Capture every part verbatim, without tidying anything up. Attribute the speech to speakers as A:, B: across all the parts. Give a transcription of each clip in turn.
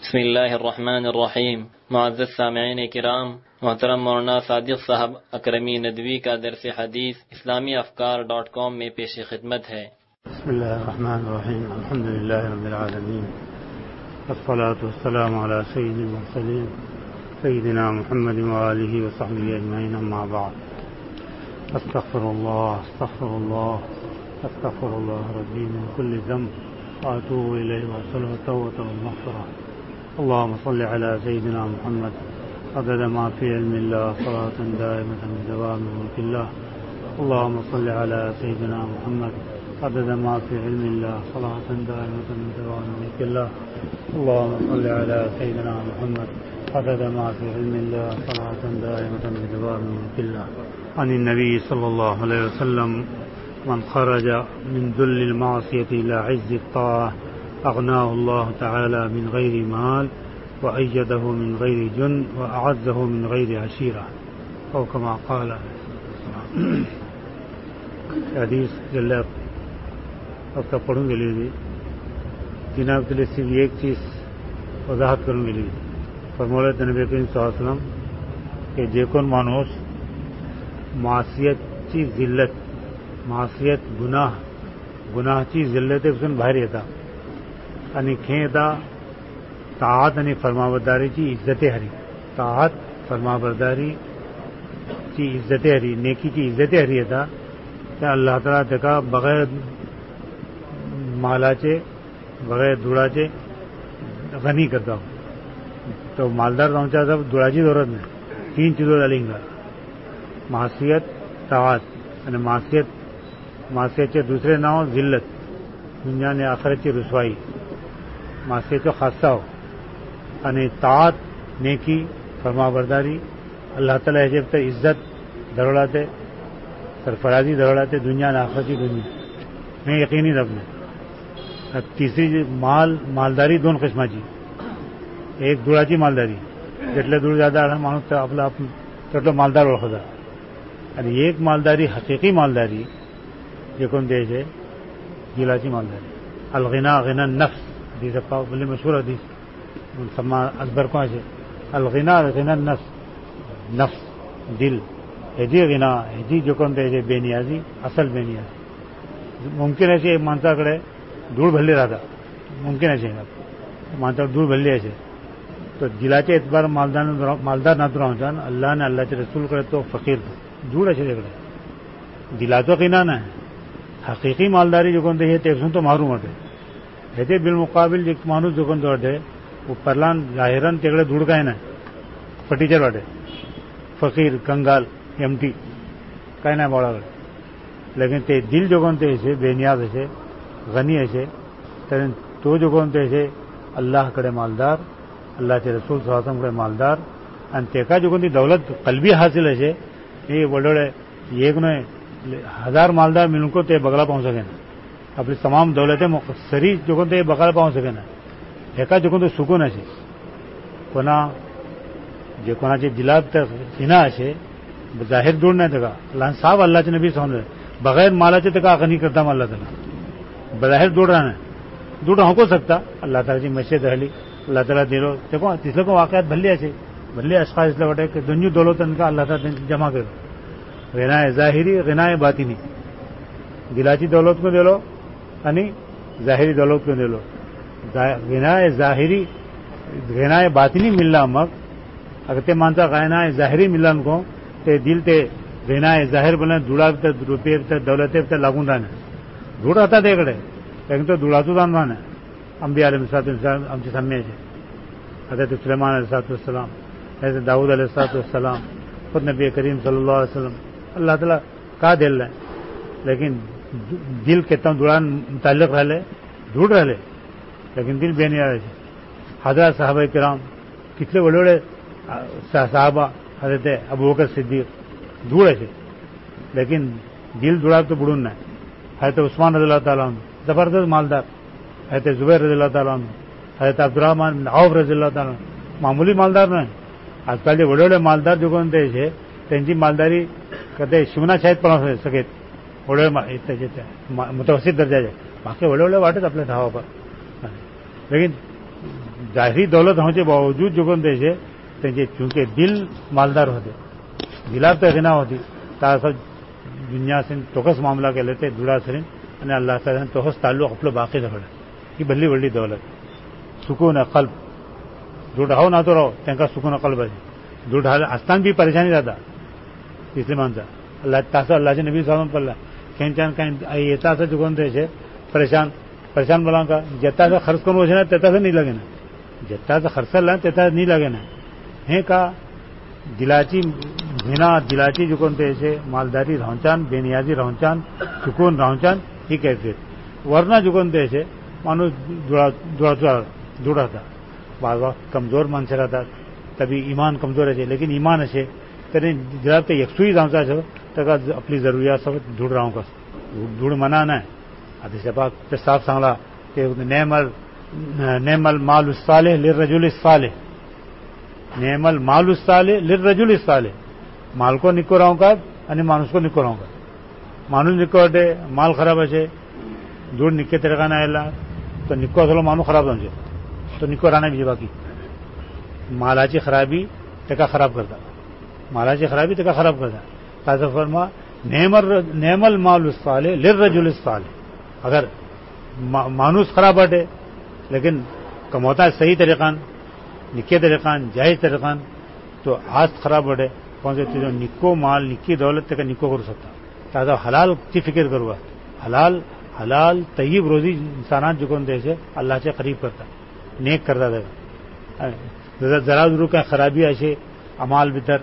A: بسم اللہ الرحمن الرحیم۔ معزز سامعین کرام، محترم مولانا صادق صاحب اکرمی ندوی کا درس حدیث اسلامی افکار ڈاٹ کام میں پیش خدمت ہے۔
B: بسم اللہ الرحمن الرحیم، الحمد للہ رب العالمین، والصلاة والسلام علی سید المرسلین سیدنا محمد وآلہ وصحبہ اجمعین، اما بعد۔ استغفر اللہ استغفر اللہ استغفر اللہ ربی من کل ذنب واتوب الیہ واسألہ التوبۃ والمغفرہ۔ اللهم صل على سيدنا محمد عدد ما في علم الله صلاة دائمة بدوام ملك الله۔ اللهم صل على سيدنا محمد عدد ما في علم الله صلاة دائمة بدوام ملك الله۔ اللهم صل على سيدنا محمد عدد ما في علم الله صلاة دائمة بدوام ملك الله۔ عن النبي صلى الله عليه وسلم: من خرج من ذل المعصية إلى عز الطاعة أغناه الله تعالى من غير مال وأيده من غير جند وأعزه من غير عشيرة، أو كما قال۔ حدیث جلد اب تک پڑھوں گے لیے جناب کے لیے صرف ایک چیز وضاحت کروں گے لیے فرمولہ نبی کریم صلی اللہ علیہ وسلم کہ যে কোন মানুষ معصیت چی ذلت معصیت گناہ گناہ چی ذلت بسن باہر येता आणि खेदा طاعت आणि फरमाबरदारीची इज्जत हरी طاعت फरमाबरदारीची इज्जत हरी नेकीची इज्जत हरी येता त्या अल्लाह ताला त्याका बगैर मालाचे बगैर धुळाचे गनी करता। तो मालदार जाऊच्या धुळाची जरूरत नाही, तीन चीजों झाली हिंगा: मासियत, ताआत आणि मासियत मासियतचे दुसरे नाव जिल्लत, दुनिया आणि आखिरतची रुसवाई। मासियतचा खासा हो आणि ताआत नेकी फरमाबरदारी अल्लाह ताला याचे तर इज्जत धरवलाते, सरफराजी धरवलाते दुनिया आणि आखिरतची दुनिया हे यकीनी रबने। तिसरी माल मालदारी दोन किस्माची: एक धुळाची मालदारी, जेटले धूळ जाता माणूस आपला तेवढं मालदार ओळखता, आणि एक मालदारी हकीकी मालदारी जे कोणते आहे दिलाची मालदारी। अलगिना गिना नफ्स حدیث پاک بلی مشہور حدیث سما اکبر کو ہے الغنا غنا نفس نفس دل ہجی غنا ہجی جو کون تے بے نیازی اصل بے نیاز ممکن ہے کہ مانساकडे धूळ भरली राहता मुमकिन आहे माणसा धूळ भरली आहे तो दिलाचे एतबार मालदार मालदार नातू राहता अल्लाह ने अल्लाहचे रसूलकडे तो फकीर धूळ आहे तिकडे दिलाचो किना नाही हकीकी मालदारी जो कोणते हे तेसून तो मारू होते हे बिलमुकाबिल एक माणूस जो कोणतो वाटे उपरला जाहिरन तिकडे धूळ काय नाही फटीचर वाटे फकीर कंगाल एमटी काय नाही बाळाकडे लेकिन ते दिल जो कोणते आहे बेनियाज आहे गनी आहे तर तो जो कोणते आहे अल्लाहकडे मालदार अल्लाहचे रसूल सल्लल्लाहु अलैहि वसल्लमकडे मालदार आणि तेका जो कोणती दौलत कल्बी हासिल आहे हे वडोळे एक नाही हजार मालदार मिळून को ते बगला पाहू सके आपली तमाम दौलते सरी जो कोणते बघायला पाहू सके ना एका जो कोणतो सुकून असे कोणा जे कोणाचे दिलात हिना असे जाहीर दूर नाही ते का लहान साफ अल्लाहचे नबी समज बगैर मालाचे ते का अगनी करता मानला त्याला जाहीर दूर राहणं दूर हो सकता अल्लाह तालाची मस्जिद राहिली अल्लाह ताला दिलो ते को तिसलं को वाक्यात भल्ली असे भल्ली अशखास इसला वाटे की दुनिया दौलत का अल्लाह ताला जमा करो गिनाय जाहिरी गिनाय बातिनी दिलाची दौलत को दिलो आणि जाहिरी दौलत को दिलो गिनाय जाहिरी गिनाय बातिनी मिलला मग अगर ते मानता गिनाय जाहिरी मिलला को ते दिल ते गिनाय जाहिर बने धुळा ते रुपये ते दौलत ते लागून राहणं धूळ राहता त्याकडे लेकिन तो धुळाचो जाण राहणं अंबिया अलैहिस्सलाम आमची साम्याचे हजरत सुलेमान अलैहिस्सलाम हजरत दाऊद अलैहिस्सलाम खुद नबी करीम सल्लल्लाहु अलैहि वसल्लम अल्लाह ताला का दिल है लेकिन दिल कितना दुरान मुताल्लिक रहे धूड़ रहे लेकिन दिल बेनियाज है। हजरत साहबा किराम कितने बड़े बड़े साहबा हजरत अबू बकर सिद्दीक धूड़ है लेकिन दिल दुड़ा तो बुड़ून नहीं। हजरत उस्मान रज़ियल्लाहु ताला अन्हु जबरदस्त मालदार, हजरत जुबैर रज़ियल्लाहु ताला अन्हु, हजरत अब्दुर्रहमान बिन औफ रज़ियल्लाहु ताला अन्हु मामूली मालदार नहीं। आजकाल जे बड़े बड़े मालदार जो कोणते आहे त्यांची मालदारी कधी शिवनाशाहीत पण असू सकेत बड़े मुतवसित दर्जाचे बाकी बड़े बड़े वाटत आपल्या धावा पर लेकिन जाहिरी दौलत होने बावजूद जो कोण ते त्यांचे चूंकि दिल मालदार होते दिलार तगिना होती तासा दुनिया से तोकस मामला के लेते दुड़ा सरीन અને અલ્લાહ તાલા તોકસ તાલ્લુક આપણો બાકી રખડે એ બલ્લી વલ્લી દौलत સુકૂન કલ્બ दूध हो ना तो रहो त्यांका सुकून कल्ब आहे दूध असताना बी परेशानी जाता इस्लामांचा अल्लाह तासा अल्लाहचे नबी सामान पडला खेंचान काही येता असं चुकून द्यायचे परेशान परेशान बोला का जेताचा खर्च करून होते ना त्याचा नाही लागे ना जेताचा खर्चला त्याचा नाही लागे ना हे का दिलाची झिना दिलाची चुकून द्यायचे मालदारी राहचान बेनियाजी राहचान चुकून राहचान ही कैफियत वरना चुकून द्यायचे माणूस दुळा दुडाता बाबा कमजोर माणसं राहतात तभी ईमान कमजोर आहे लेकिन ईमान असे तरी जरा ते एकसूही जावचा असो तर आपली जरुरियात सगळं धूड राहू कस धूड मना नाही आता सपा ते साफ सांगला ते नेमल नेमल माल साले लिरजुल साले नेमल माल साले लिरजुल साले माल को निको राहू का आणि माणूस को निको राहू का माणूस निको वाटे माल खराब असे धूड निके तरीका नाही आला तर निको असलो माणूस खराब जाऊ तो निको राहना भी बाकी मालाची खराबी तेका खराब करता मालाची खराबी तेका खराब करता ताजा फरमा नेमल नेमल माल साले लिरजुल साले अगर मा, मानूस खराब बाटे लेकिन कमवता सही तरीकान निके तरीकान जायज तरीकान तो आज खराब बाटे कौन से तुझे निको माल निकी दौलत तेका निको करू शकता ताजा हलाल ची फिक्र करूगा हलाल हलाल तय्यब रोजी इंसानात जुकून द्यायचे अल्लाहचे करीब करता नेक करता जरा जरा जरूर काय खराबी असे अमाल भितर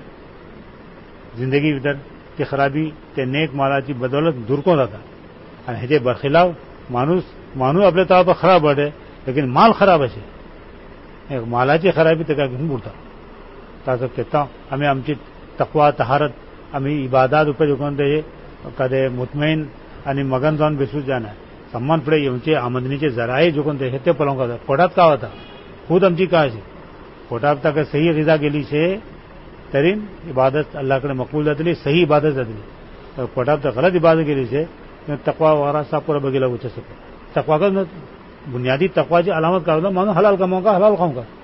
B: जिंदगी भितर ती खराबी ते नेक मालाची बदौलत दूर कोण जाता आणि ह्याचे बरखिलाफ माणूस माणूस आपल्या तळावर खराब वाटे लेकिन माल खराब असे मालाची खराबी तेका घेऊन बुडता ताचं घेता आम्ही आमची तकवा तहारत आम्ही इबादात उपयोग करून ते कदे मुतमईन आणि मगन जाऊन बेसूच जाणार सम्मान पुढे येऊनचे आमदनीचे जराही जोकून ते ते पलवून करतात पोटात का होता खुद आमची काय आहे पोटात ताका सही रिजा गेली छे तरी इबादत अल्लाहकडे मकबूल जातली सही इबादत जातली पोटात तर गलत इबादत गेली छे तकवा वारा सापुरा बगेला उच्च सको तकवा का बुनियादी तकवाची अलामत का होता मानो हलाल कमाऊं का हलाल खाऊं का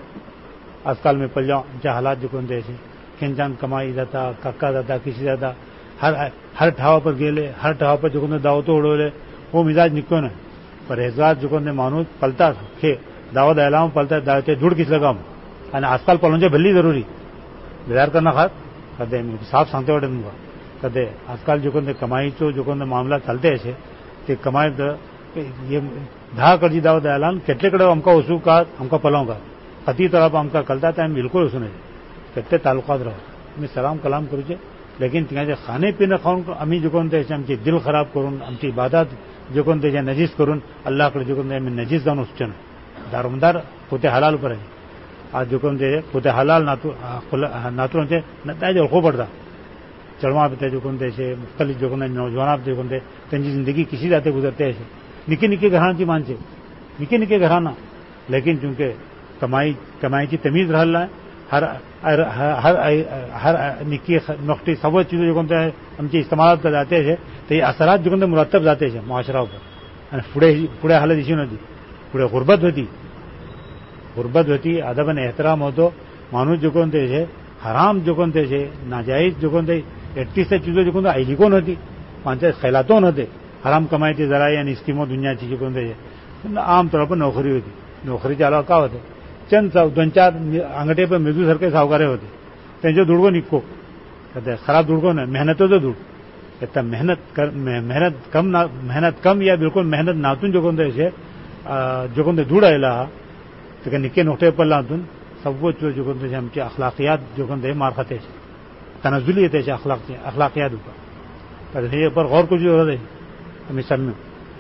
B: आजकाल में पल जाऊं आमच्या हालात जोकून द्यायचे खिंचान कमाई जाता कक्का जाता किसी जाता हर हर ठावा पर गेले हर ठावा पर जोकून दावतो उडवले वो मिजाज निको ना परहेजगार जोकून माणूस पलतात खे दावा द्यायला पलतात दावते धूड किस लगाम आणि आजकाल पलवून भल्ली जरुरी बेजार करना खात कदे साफ सांगते वाटत मुगा कदे आजकाल जोकून कमाईचो जोकून मामला चालते असे ते कमाई ये दहा कडची दावा द्यायला केटलेकडे आमका वसू का आमका पलव का कती तरफ आमका कळतात आम्ही बिलकुल वसू नये केट्टे तालुकात राहू आम्ही सलाम कलाम करूचे लेकिन तिचे खाणे पिणं खाऊन आम्ही जोकून त्याचे आमची दिल खराब करून आमची इबादत जोकून त्याच्या नजीस करून अल्लाहकडे जोकून आम्ही नजीस जाऊन वचचे ना दारोमदार पोते हलाल पर आहे आज जोकून ते पोते हलाल नातू नातूंचे त्याचे ओळखो पडता चळमा ते जोकून त्याचे मुख्तलिफ जोकून नौजवान जोकून ते त्यांची जिंदगी किसी जाते गुजरते ऐसे निके निके घरांची माणसे निके निके घरांना लेकिन चूंकि कमाई कमाईची तमीज राहिला हर हर हर हर निकी नोकटी सब चीज़ें जो कोणते आमची इस्तेमाल जाते हैं तो ये असरात जो कोणते मुरत्तब जाते हैं माशरा ऊपर आणि पुढे पुढे हालत इशी नव्हती पुढे गुर्बत होती गुर्बत होती अदब आणि एहतराम होतो माणूस जो कोणते है हराम जो कोणते है नाजायज जो कोणते एट्टीस चीज़ों जो कोणते आईली कोण होती माणसं खैलातोन होते हराम कमाईचे जराई आणि स्कीमो दुनियाची जो कोणते आमतौर पर नोकरी होती नोकरीच्या अलावा का होतं चंद दोन चार अंगठे पर मेजूसारखे सावकारे होते त्यांचे दुडगो निघको खराब दुडगो नाही मेहनतचं दूड आता मेहनत कर मेहनत कम ना मेहनत कम या बिलकुल मेहनत नातून जो कोणते जो कोणते दूड आयला ते निके नोकटे पडलातून सर्वोच्च जो कोणते आमची अखलाकियात जो कोणते मार खाते तनजुली येते अखलाक अखलाकियात ऊपर तर हे पर गौर कुछ जरूरत आहे आम्ही सम्य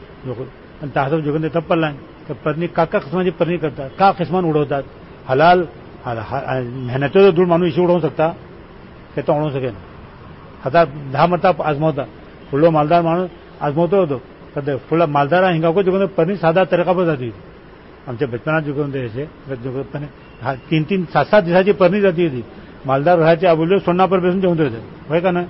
B: आणि तासब जो कोणते तब पडला तर पत्नी काका किस्माची परणी करतात का किस्मान उडवतात हलाल मेहनतीचं दूध माणूस इशी उडवू शकता ते तर उडवू शकेन आता दहा मता आजमावता फुल्लो मालदार माणूस आजमावतो होतो तर फुला मालदारा हिंगाको जो परणी साधा तरीकापर जाती आमच्या बचपनात जो कोणते जोपणे तीन तीन सात सात दिवसाची परणी जाती होती मालदार राहायचे आबोले सोन्नापर बेसून जेवून होते होय का नाही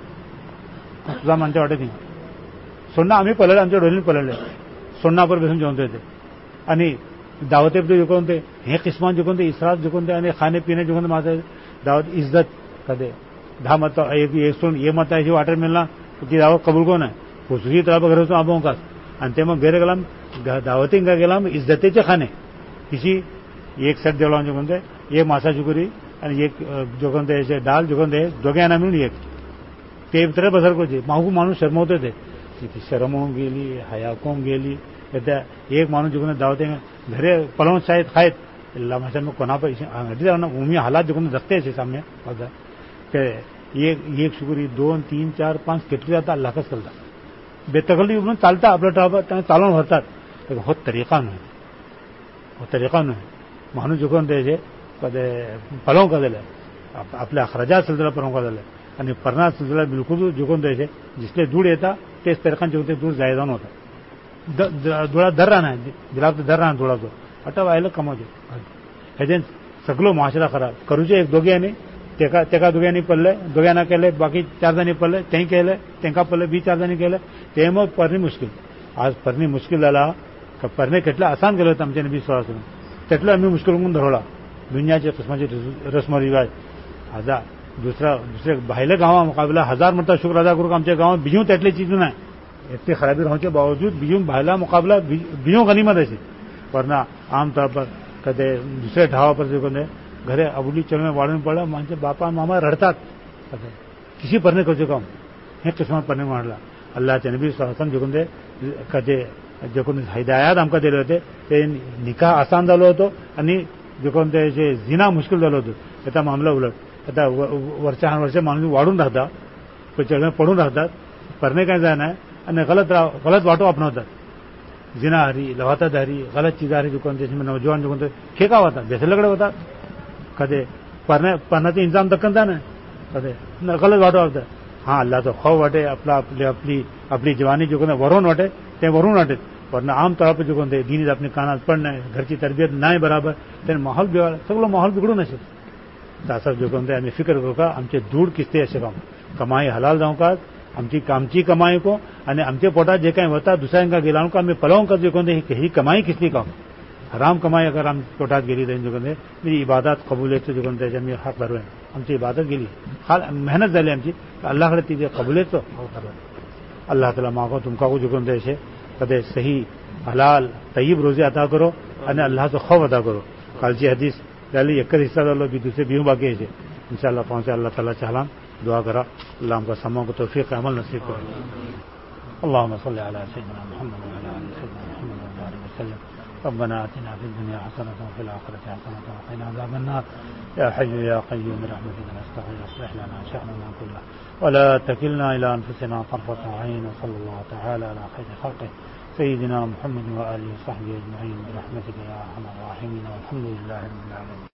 B: तुझा आमच्या वाटत नाही सोन्ना आम्ही पलले आमच्या डोलीने पलले सोन्नापर बेसून जेवण होते आणि دعوتیں جو ہوتے ہیں قسمان جو ہوتے اسراف جو ہوتے ہیں کھانے پینے جو ہوتے دعوت عزت کدے دھا مت ایک سن یہ مت ہے جو واٹر ملنا دعوت قبول کو ہے خصوصی طور پر گھر سے آبوں کا انتے میں گھر گلام دعوتیں کا گلام عزتیں کھانے کسی ایک سیٹ دلان جو ہوتے یہ ماسا چکری ایک جو ہوتے ڈال جو ہوتے دوگے آنا مل ایک تے طرح بسر کو ماہو کو مانو شرم ہوتے تھے شرموں گیلی حیاکوں گیلی کہتے ایک مانو جو دعوتیں گھر پلوں شاید خائد اللہ ماشاء میں کونا پر عمومی حالات جو رکھتے ہیں سامنے کہ ایک شکری دو تین چار پانچ کٹری جاتا اللہ کا چلتا بے تکلیف چالتا اپنا چالون بھرتا لیکن بہت طریقہ نہیں بہت طریقہ نہیں مانو جو کدے پلوں کا دل ہے اپنے اخراجات سلسلہ پلوں کا دل ہے અને પરના સિલસિલા બિલકુલ જોખમ રહે છે जिसले दूर येता ते तरखान जो दूर जायदान होता धुळा धर राहणार दिला तर धर राहणार धुळा तो आता व्हायला कमावते ह्याच्यान सगळं माशरा खराब करूचे एक दोघ्यांनी तेका तेका दोघ्यांनी पडले दोघ्यांना केले बाकी चार जणी पडले तेही केले तेंका पडले बी चार जणी केले ते मग परणी मुश्किल आज परणी मुश्किल झाला परणे કેટલા आसान केलं होतं आमच्या नबी सल्लल्लाहु अलैहि वसल्लम तेटलं आम्ही मुश्किल म्हणून धरवला दुनियाचे किस्माचे रस्म रिवाज आता दूसरा दूसरे भाईले गाँव मुकाबला हजार मरता शुक्र अदा करूँ आमच्या गाँव बीजू तेटली चीज ना इतनी खराबी होने के बावजूद बीजू भाईला मुकाबला बीजू गनीमत ऐसी वरना आमतौर पर कदे दूसरे ढाबा पर जो कहते घरे अबुली चल में वाड़ने पड़ा मानते बापा मामा रड़तात किसी परने को काम हे किस्मत परने मारला अल्लाह के नबी सल्लल्लाहु अलैहि वसल्लम जो कहते कदे जो कोणी हिदायत आमका दिले होते ते निकाह आसान झालो होतो आणि जो कोणते जे जिना मुश्किल झालो होतो त्याचा मामला उलट आता वरच्या वर्ष माणूस वाढून राहतात चढणे पडून राहतात परणे काय जाणं आहे आणि गलत गलत वाटो अपनावतात जिनाहारी लवाताधारी गलत चीजारी जो कोणते नौजवान जो कोणते खेका होतात बेसलकडे होतात कदे परणे परण्याचा इंतजाम दक्कन था ना कदे गलत वाटो होतात हाँ अल्लाह तो खौफ वाटे अपना अपनी अपनी अपनी जवानी जो कोणते वरून वाटे ते वरून वाटे वरना आम तौर पर जो कोणते दीनी अपने कानात पडणं घरची तरबियत नाही बराबर त्याने माहौल बिघड सगळं माहौल बिघडून असेल तासा जो कोणते आम्ही फिकर करू का आमचे दूर किस्ते असे काम कमाई हलाल जाऊ का आमची कामची कमाई को आणि आमच्या पोटात जे काही होता दुसऱ्यांका गेला का आम्ही पलवून का जो कोणते ही कमाई किसली काम हराम कमाई अगर आम पोटात गेली तर जो कोणते मी इबादत कबुलेचं जो कोणते आम्ही हात भरवे आमची इबादत गेली हाल मेहनत झाली आमची अल्लाहकडे ती जे कबुलेचं अल्लाह ताला मागो तुमका को जो कोणते असे कदे सही हलाल तय्यब रोजे अता करो आणि अल्लाहचा खौफ अदा करो कालची हदीस पहले एक हिस्सा डालो भी दूसरे बीहू बाकी है इंशाल्लाह पहुंचे अल्लाह ताला चाहला दुआ करा अल्लाह हमका समों को तौफीक अमल नसीब करो अल्लाहुम्मा सल्लि अला सय्यिदिना मुहम्मद व अला आलि सय्यिदिना मुहम्मद व बारिक वसल्लम रब्बना आतिना फिद दुनिया हसनatan व फिल आखिरति हसनatan व qina अज़ाबन नार या हय्यु या क़य्यूम बिरहमतिका नस्तगीथ अصلح لنا شأننا كله ولا تكلنا إلى أنفسنا طرفة عين وصلى الله تعالى على خير خلقه سيدنا محمد وآله وصحبه أجمعين برحمتك يا أرحم الراحمين والحمد لله رب العالمين.